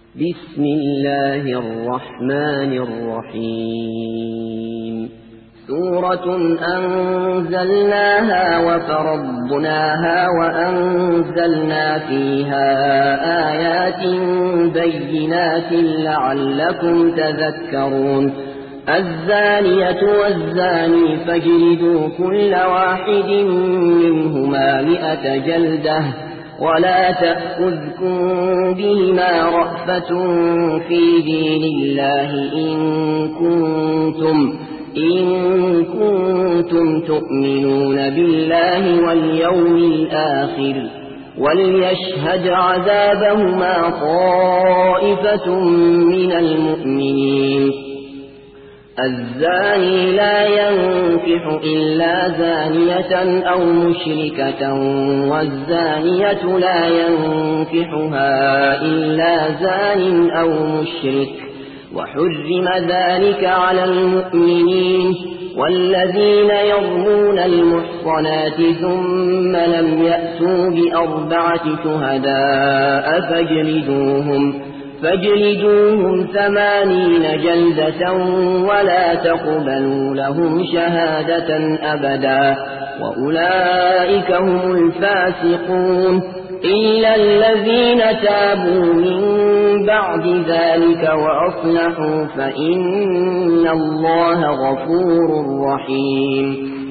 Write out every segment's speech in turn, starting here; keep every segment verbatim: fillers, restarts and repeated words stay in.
بسم الله الرحمن الرحيم سورة أنزلناها وفرضناها وأنزلنا فيها آيات بينات لعلكم تذكرون الزانية والزاني فاجلدوا كل واحد منهما مئة جلدة ولا تأخذكم بهما رأفة في دين الله إن كنتم, إن كنتم تؤمنون بالله واليوم الآخر وليشهد عذابهما طائفة من المؤمنين الزاني لا ينكح إلا زانية أو مشركة والزانية لا ينكحها إلا زان أو مشرك وحرم ذلك على المؤمنين والذين يرمون المحصنات ثم لم يأتوا بأربعة شهداء فاجلدوهم فاجلدوهم ثمانين جلدة ولا تقبلوا لهم شهادة أبدا وأولئك هم الفاسقون إلا الذين تابوا من بعد ذلك وأصلحوا فإن الله غفور رحيم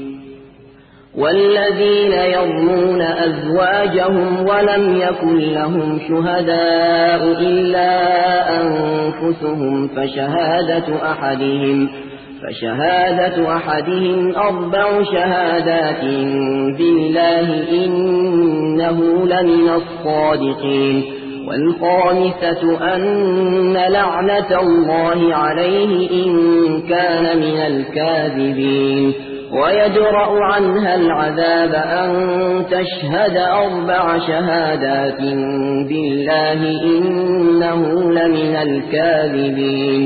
والذين يرمون أزواجهم ولم يكن لهم شهداء إلا أنفسهم فشهادة أحدهم فشهادة أحدهم أربع شهادات بالله إنه لمن الصادقين والخامسة أن لعنة الله عليه إن كان من الكاذبين ويدرأ عنها العذاب أن تشهد أربع شهادات بالله إنه لمن الكاذبين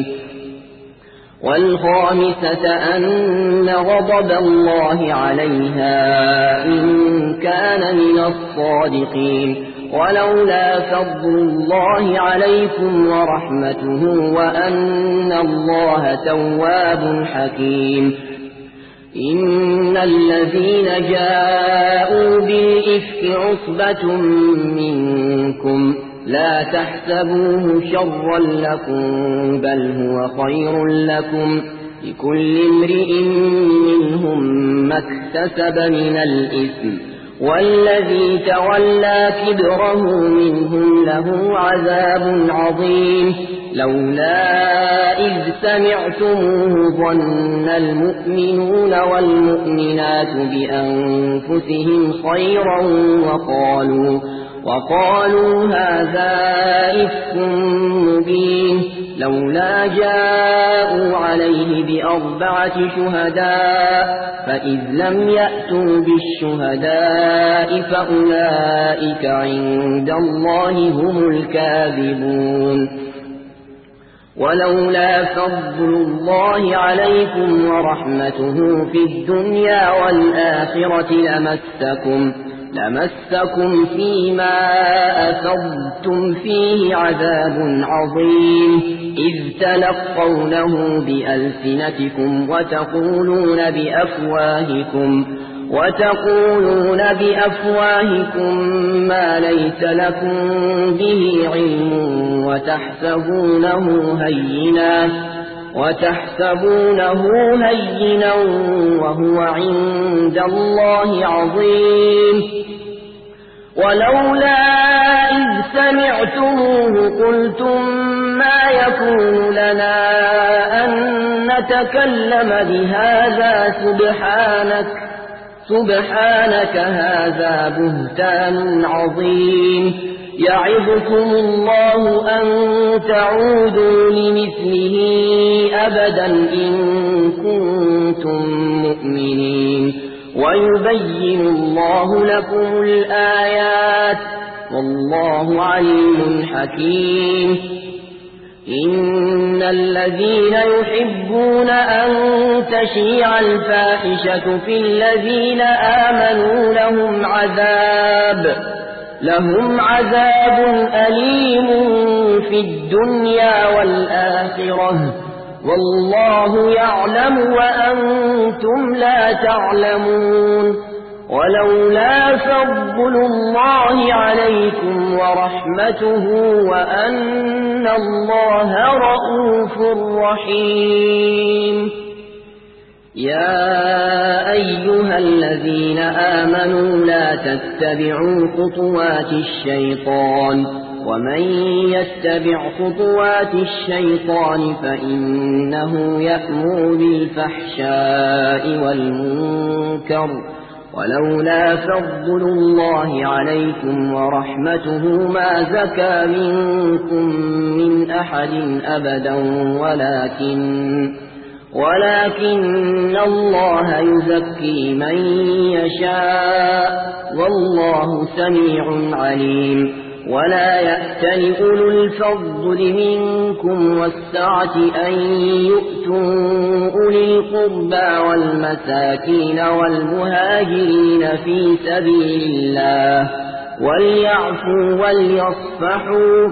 والخامسة أن غضب الله عليها إن كان من الصادقين ولولا فضل الله عليكم ورحمته وأن الله تواب حكيم إن الذين جاءوا بالإفك عصبة منكم لا تحسبوه شرا لكم بل هو خير لكم لكل امرئ منهم ما اكتسب من الإثم والذي تولى كبره منهم له عذاب عظيم لولا إذ سمعتموه ظن المؤمنون والمؤمنات بأنفسهم خيرا وقالوا وقالوا هذا إفك مبين لولا جاءوا عليه بأربعة شهداء فإذ لم يأتوا بالشهداء فأولئك عند الله هم الكاذبون ولولا فضل الله عليكم ورحمته في الدنيا والآخرة لمسكم لمسكم فيما أفضتم فيه عذاب عظيم إذ تلقونه بألسنتكم وتقولون بأفواهكم وتقولون بأفواهكم ما ليس لكم به علم وتحسبونه هينا وتحسبونه هينا وهو عند الله عظيم ولولا إذ سمعتموه قلتم ما يكون لنا أن نتكلم بهذا سبحانك سبحانك هذا بهتان عظيم يعظكم الله أن تعودوا لمثله أبدا إن كنتم مؤمنين ويبين الله لكم الآيات والله عليم حكيم إن الذين يحبون أن تشيع الفاحشة في الذين آمنوا لهم عذاب لهم عذاب أليم في الدنيا والآخرة والله يعلم وأنتم لا تعلمون ولولا فضل الله عليكم ورحمته وأن الله رؤوف رحيم يا أيها الذين آمنوا لا تتبعوا خطوات الشيطان ومن يتبع خطوات الشيطان فإنه يأمر بالفحشاء والمنكر ولولا فضل الله عليكم ورحمته ما زكى منكم من أحد أبدا ولكن ولكن الله يزكي من يشاء والله سميع عليم ولا يأتل أولو الفضل منكم والسعة أن يؤتوا أولي القربى والمساكين والمهاجرين في سبيل الله وليعفوا وليصفحوا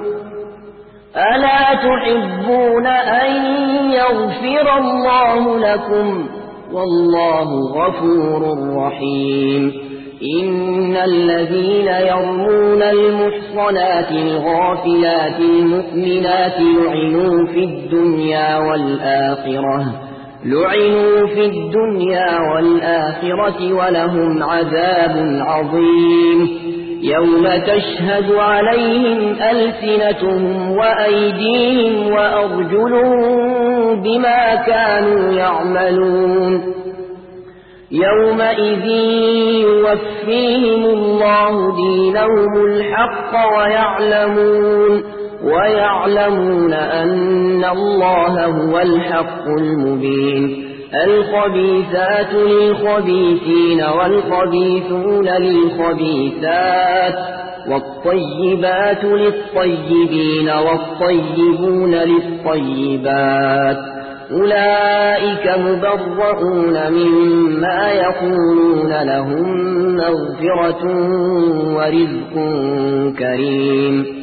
ألا تحبون أن يغفر الله لكم والله غفور رحيم إن الذين يرمون المحصنات الغافلات المؤمنات لعنوا في الدنيا والآخرة لعنوا في الدنيا والآخرة ولهم عذاب عظيم يوم تشهد عليهم ألسنتهم وأيديهم وأرجلهم بما كانوا يعملون يومئذ يوفيهم الله دينهم الحق ويعلمون ويعلمون أن الله هو الحق المبين الخبيثات للخبيثين والخبيثون للخبيثات والطيبات للطيبين والطيبون للطيبات أولئك مبرؤون مما يقولون لهم مغفرة ورزق كريم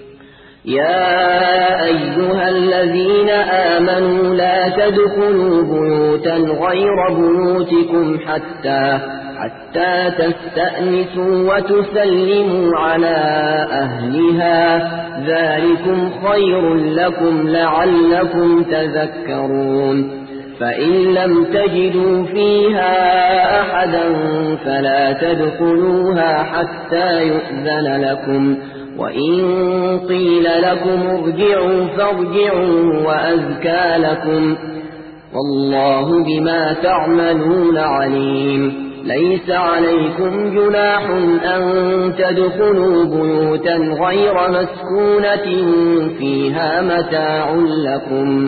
يا أيها الذين آمنوا لا تدخلوا بيوتا غير بيوتكم حتى حتى تستأنسوا وتسلموا على أهلها ذلكم خير لكم لعلكم تذكرون فإن لم تجدوا فيها أحدا فلا تدخلوها حتى يؤذن لكم وإن قيل لكم ارجعوا فارجعوا وأزكى لكم والله بما تعملون عليم ليس عليكم جناح أن تدخلوا بيوتا غير مسكونة فيها متاع لكم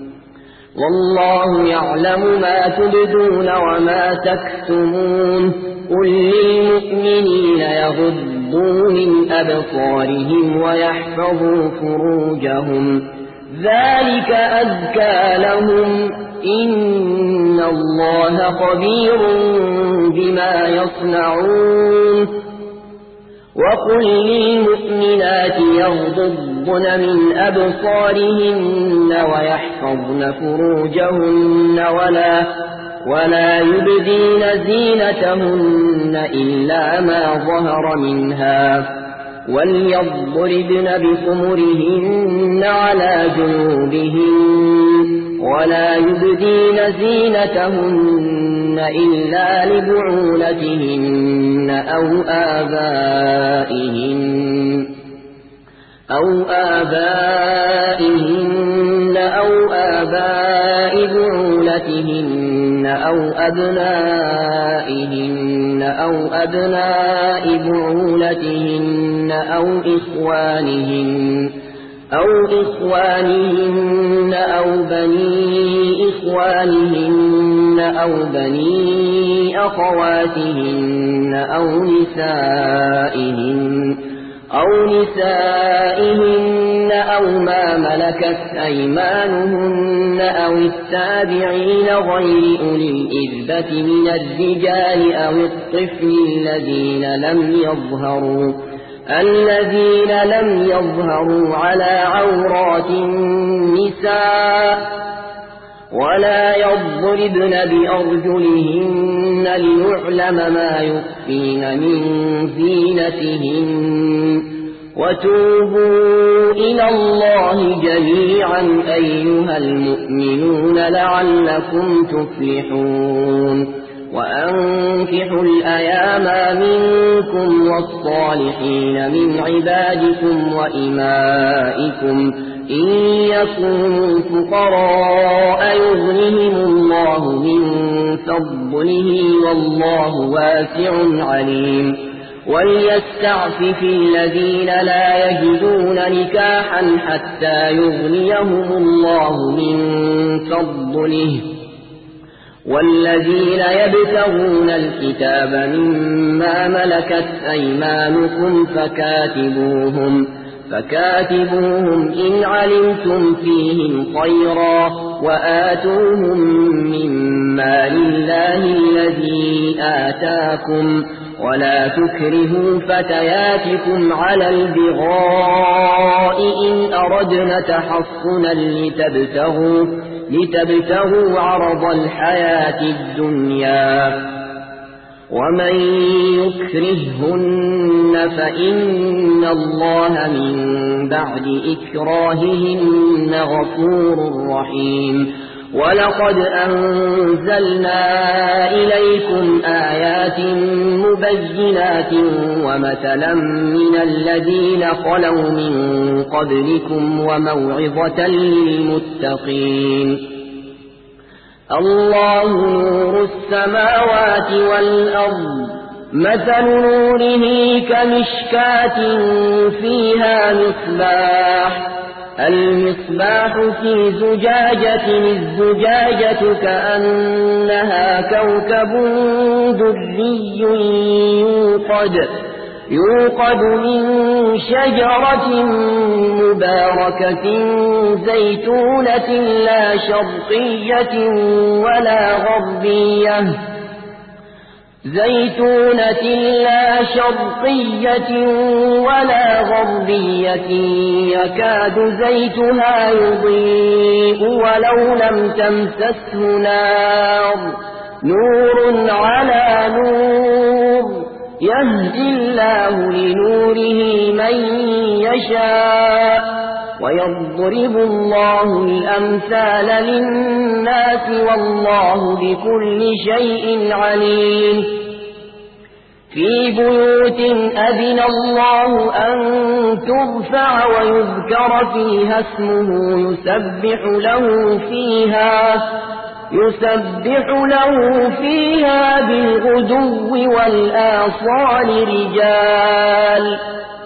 والله يعلم ما تبدون وما تكتمون قل للمؤمنين يغضوا من أبصارهم ويحفظوا فروجهم ذلك أزكى لهم إن الله خبير بما يصنعون وقل للمؤمنات يغضضن من أبصارهن ويحفظن فروجهن ولا ولا يبدين زينتهن إلا ما ظهر منها وليضربن بخمرهن على جنوبهن ولا يبدين زينتهن إلا لبعولتهن أو آبائهن أو آبائهن أو آباء بعولتهن أو أبنائهن أو أبناء بعولتهن أو إخوانهن أو إخوانهن أو بني إخوانهن أو بني أخواتهن أو نسائهن أو نسائهن أو ما ملكت أيمانهن أو التابعين غير أولي الإربة من الرجال أو الطفل الذين لم يظهروا الذين لم يظهروا على عورات النساء ولا يضربن بأرجلهن ليعلم ما يخفين من زينتهن وتوبوا إلى الله جميعا أيها المؤمنون لعلكم تفلحون وأنكحوا الأيام منكم والصالحين من عبادكم وإمائكم إن يكونوا فقراء يغنهم الله من فضله والله واسع عليم وليستعفف الذين لا يجدون نكاحا حتى يغنيهم الله من فضله والذين يبتغون الكتاب مما ملكت أيمانكم فكاتبوهم فكاتبوهم إن علمتم فيهم خيرا وآتوهم مما لله الذي آتاكم ولا تكرهوا فتياتكم على البغاء إن أردنا تحصنا لتبتغوا, لتبتغوا عرض الحياة الدنيا ومن يكرههن فإن الله من بعد إكراههن غفور رحيم ولقد أنزلنا إليكم آيات مبينات ومثلا من الذين خلوا من قبلكم وموعظة للمتقين الله نور السماوات والأرض مثل نوره كمشكاة فيها مصباح المصباح في زجاجة الزجاجة كأنها كوكب دري يوقد يوقد من شجرة مباركة زيتونة لا شرقية ولا غربية زيتونة لا شرقية ولا غربية يكاد زيتها يضيء ولو لم تمسسه نار نور على نور يهدي الله لنوره من يشاء ويضرب الله الأمثال للناس والله بكل شيء عليم في بيوت أذن الله أن ترفع ويذكر فيها اسمه يسبح له فيها يسبح له فيها بالغدو والآصال رجال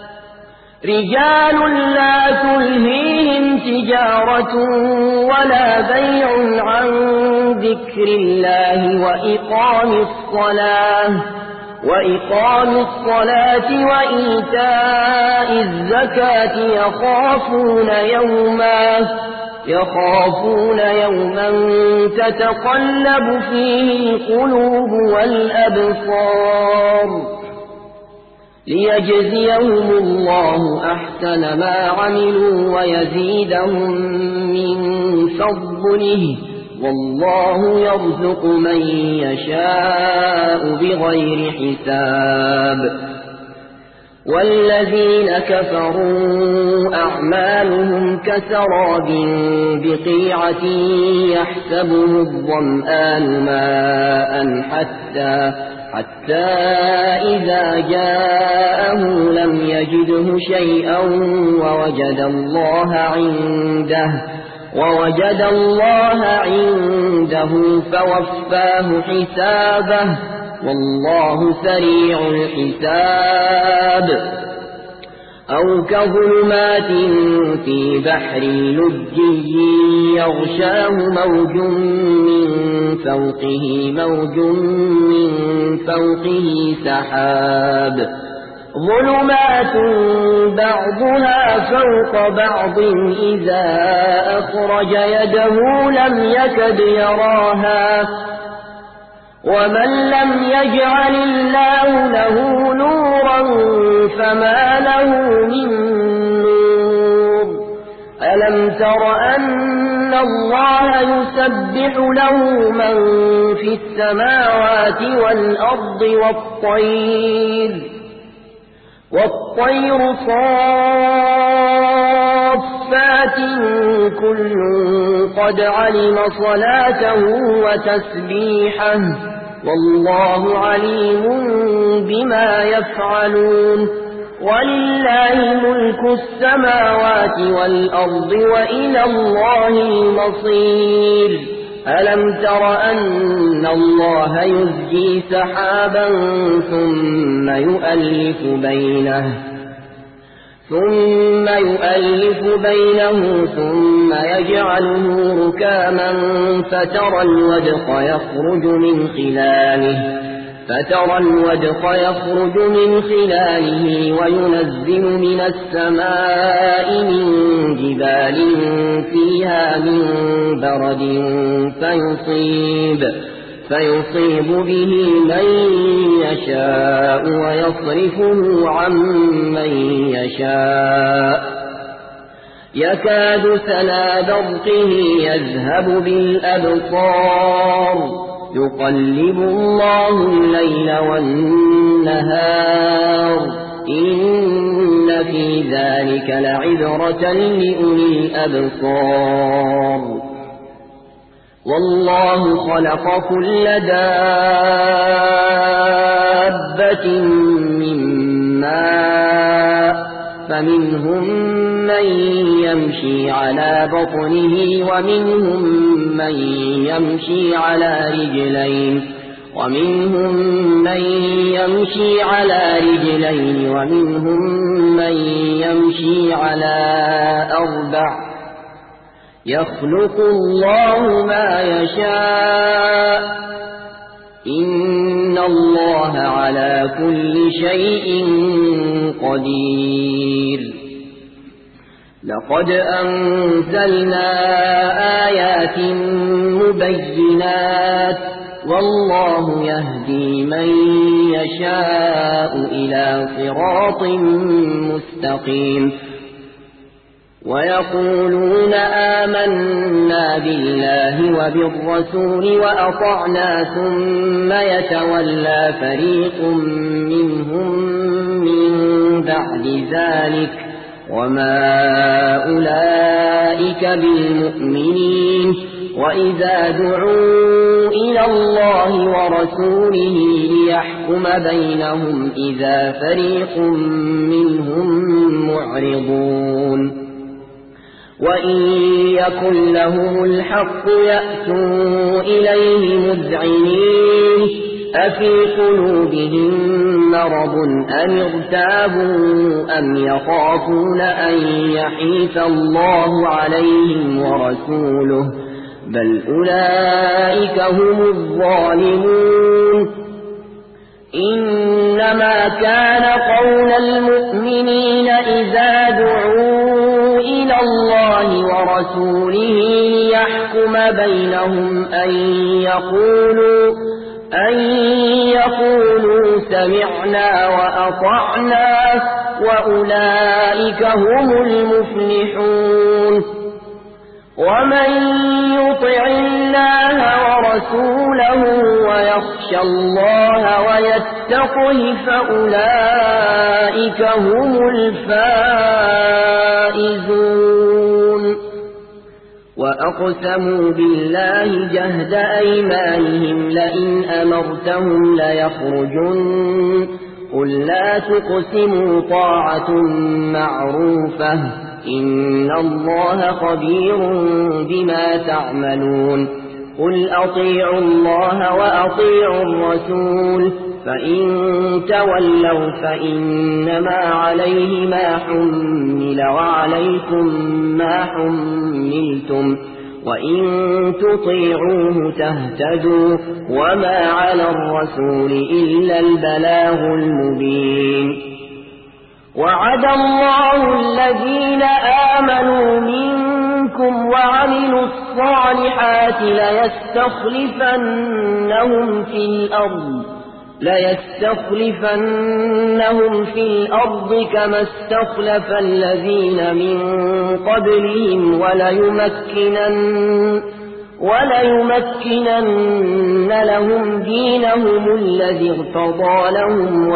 رجال لا تلهيهم تجارة ولا بيع عن ذكر الله وإقام الصلاة وإقام الصلاة وإيتاء الزكاة يخافون يوما يخافون يوما تتقلب فيه القلوب والأبصار ليجزيهم الله أحسن ما عملوا ويزيدهم من فضله والله يرزق من يشاء بغير حساب والذين كفروا أعمالهم كسراب بقيعة يحسبه الظمآن ماء حتى حتى إذا جاءه لم يجده شيئا ووجد الله عنده ووجد الله عنده فوفاه حسابه والله سريع الحساب أو كظلمات في بحر لجي يغشاه موج من فوقه موج من فوقه سحاب ظلمات بعضها فوق بعض إذا أخرج يده لم يكد يراها ومن لم يجعل الله له نورا فما له من نور ألم تر أن الله يسبح له من في السماوات والأرض والطير والطير صافات كل قد علم صلاته وتسبيحه والله عليم بما يفعلون ولله ملك السماوات والأرض وإلى الله المصير ألم تر أن الله يزجي سحابا ثم يؤلف بينه ثم يؤلف بينه ثم يجعله ركاما فترى الودق يخرج من خلاله فترى الودق يخرج من خلاله وينزل من السماء من جبال فيها من برد فيصيب فيصيب به من يشاء ويصرفه عن من يشاء يكاد سنا برقه يذهب بالأبصار يقلب الله الليل والنهار إن في ذلك لعبرة لأولي الأبصار والله خلق كل دابة من ماء فمنهم من يمشي على بطنه ومنهم من يمشي على رجلين ومنهم من يمشي على رجلين ومنهم من يمشي على أربع يخلق الله ما يشاء إن الله على كل شيء قدير لقد أنزلنا آيات مبينات والله يهدي من يشاء إلى صراط مستقيم ويقولون آمنا بالله وبالرسول وأطعنا ثم يتولى فريق منهم من بعد ذلك وما أولئك بالمؤمنين وإذا دعوا إلى الله ورسوله ليحكم بينهم إذا فريق منهم معرضون وإن يكن لهم الحق يأتوا إليه مذعنين أفي قلوبهم مرض أم ارتابوا أم يخافون أن يحيف الله عليهم ورسوله بل أولئك هم الظالمون إنما كان قول المؤمنين إذا دعوا إلى الله ورسوله ليحكم بينهم أن يقولوا أن يقولوا سمعنا وأطعنا وأولئك هم المفلحون ومن يطع الله ورسوله ويخشى الله ويتقه فأولئك هم الفائزون وأقسموا بالله جهد أيمانهم لئن أمرتهم ليخرجن قل لا تقسموا طاعة معروفة إن الله خبير بما تعملون قل أطيعوا الله وأطيعوا الرسول فإن تولوا فإنما عليه ما حمل وعليكم ما حملتم وإن تطيعوه تهتدوا وما على الرسول إلا البلاغ المبين وعد الله الذين آمنوا منكم وعملوا الصالحات الصالحات ليستخلفنهم في الأرض ليستخلفنهم في الأرض كما استخلف الذين من قبلهم وليمكنن وليمكنن لهم دينهم الذي ارتضى لهم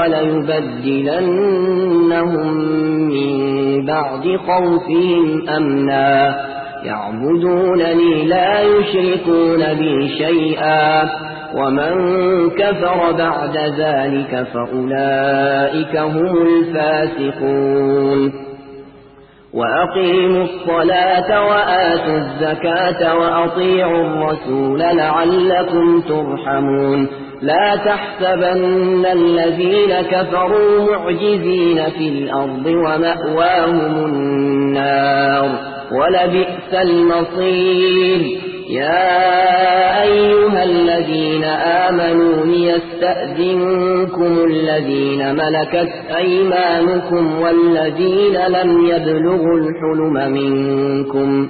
وليبدلنهم من بعد خوفهم أمنا يعبدونني لا يشركون بي شيئا ومن كفر بعد ذلك فأولئك هم الفاسقون وأقيموا الصلاة وآتوا الزكاة وأطيعوا الرسول لعلكم ترحمون لا تحسبن الذين كفروا معجزين في الأرض ومأواهم النار ولبئس المصير يا أيها الذين آمنوا ليستأذنكم الذين ملكت أيمانكم والذين لم يبلغوا الحلم منكم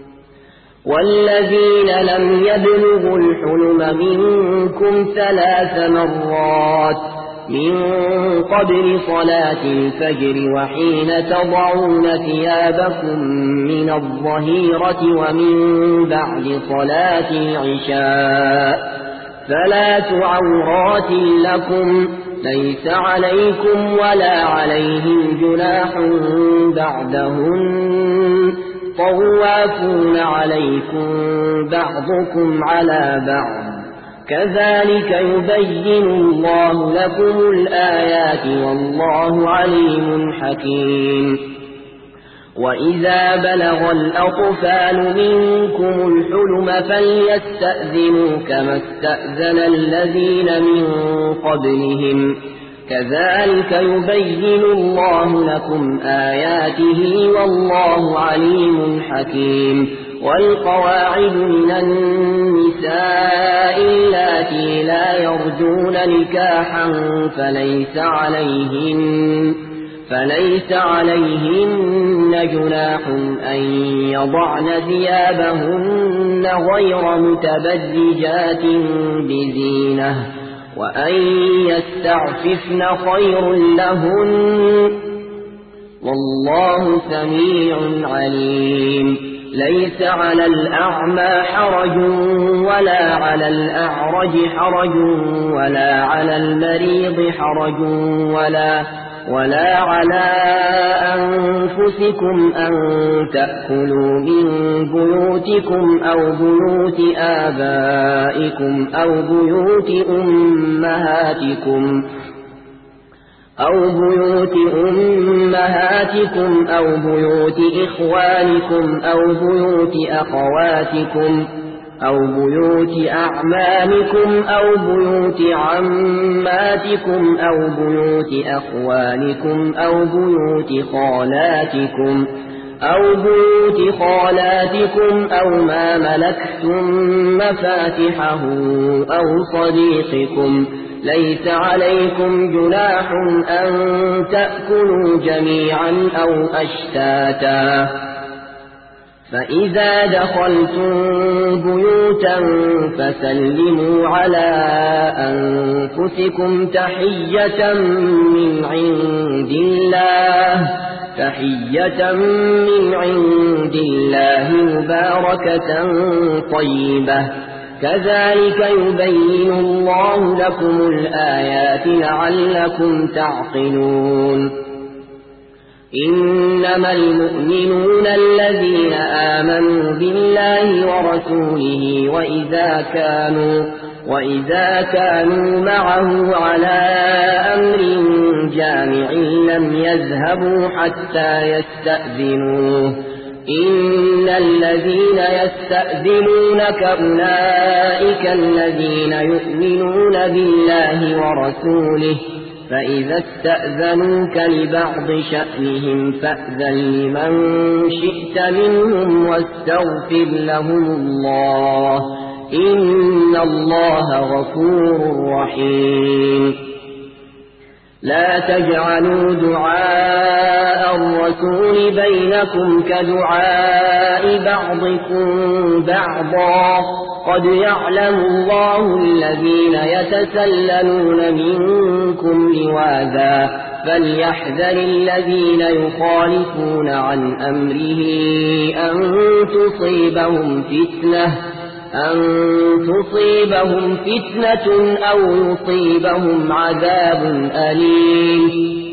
والذين لم يبلغوا الحلم منكم ثلاث مرات من قبل صلاة الفجر وحين تضعون ثيابكم من الظهيرة ومن بعد صلاة العشاء ثلاث عورات لكم ليس عليكم ولا عليهم جناح بعدهن طوافون عليكم بعضكم على بعض كذلك يبين الله لكم الآيات والله عليم حكيم وإذا بلغ الأطفال منكم الحلم فليستأذنوا كما استأذن الذين من قبلهم كذلك يبين الله لكم آياته والله عليم حكيم والقواعد من النساء اللاتي لا يرجون نكاحا فليس عليهن فليس عليهن جناح أن يضعن ثيابهن غير متبرجات بزينة وأن يستعففن خير لهن والله سميع عليم ليس على الأعمى حرج ولا على الأعرج حرج ولا على المريض حرج ولا ولا على أنفسكم أن تأكلوا من بيوتكم أو بيوت آبائكم أو بيوت أمهاتكم أو بيوت أمهاتكم أو بيوت إخوانكم أو بيوت أخواتكم أو بيوت أعمامكم أو بيوت عماتكم أو بيوت أخوانكم أو بيوت خالاتكم أو بيوت خالاتكم أو ما ملكتم مفاتحه أو صديقكم ليس عليكم جناح أن تأكلوا جميعا أو أشتاتا فإذا دخلتم بيوتا فسلموا على أنفسكم تحية من عند الله تحية من عند الله مباركة طيبة كذلك يبين الله لكم الآيات لعلكم تعقلون إنما المؤمنون الذين آمنوا بالله ورسوله وإذا كانوا وإذا كانوا معه على أمر جامع لم يذهبوا حتى يستأذنوه إن الذين يستأذنونك أولئك الذين يؤمنون بالله ورسوله فإذا استأذنوك لبعض شأنهم فأذن لمن شئت منهم واستغفر لهم الله إن الله غفور رحيم لا تجعلوا دعاء الرسول بينكم كدعاء بعضكم بعضا قد يعلم الله الذين يتسللون منكم لواذا فليحذر الذين يخالفون عن أمره أن تصيبهم فتنة أن تصيبهم فتنة أو يصيبهم عذاب أليم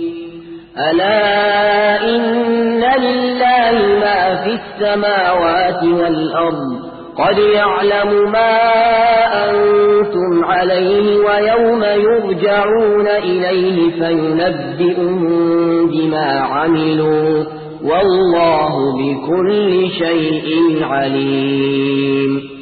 ألا إن لله ما في السماوات والأرض قد يعلم ما أنتم عليه ويوم يرجعون إليه فينبئهم بما عملوا والله بكل شيء عليم.